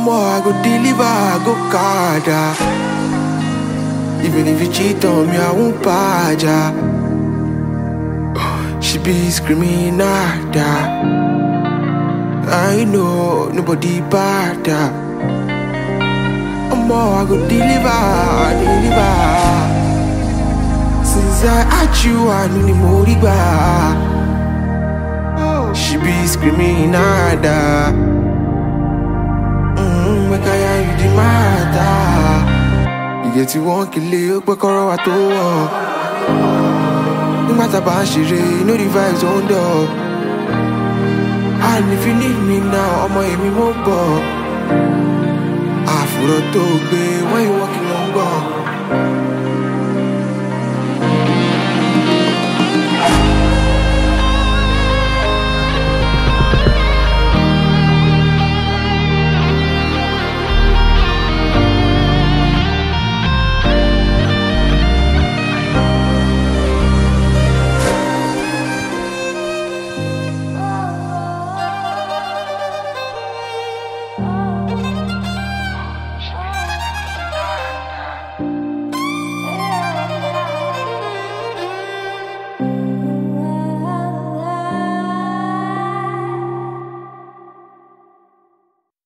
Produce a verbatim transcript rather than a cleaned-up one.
more, I go deliver, I go kada. Even if you cheat on me, I won't baja. She be screaming nada. I know nobody better. More, I go deliver, deliver. Since I had you, I knew the moriba. She be screaming nada. Mmm, make I hear you the matter. You get to one kill it, but call out to war. No matter about she, you know the vibes on door. And if you need me now, I'ma hear me more. Àfúrò tó gbé when you walking on go.